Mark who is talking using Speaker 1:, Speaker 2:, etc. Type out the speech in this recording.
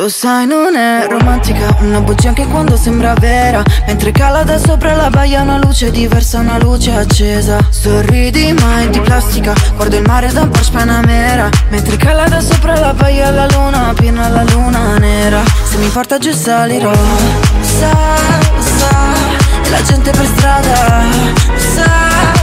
Speaker 1: Lo sai non è romantica, una bugia anche quando sembra vera. Mentre cala da sopra la baia una luce diversa, una luce accesa. Sorridi mai di plastica, guardo il mare da un Porsche Panamera. Mentre cala da sopra la baia la luna, piena la luna nera. Se mi porta giù salirò, sa, e la gente per strada, sa,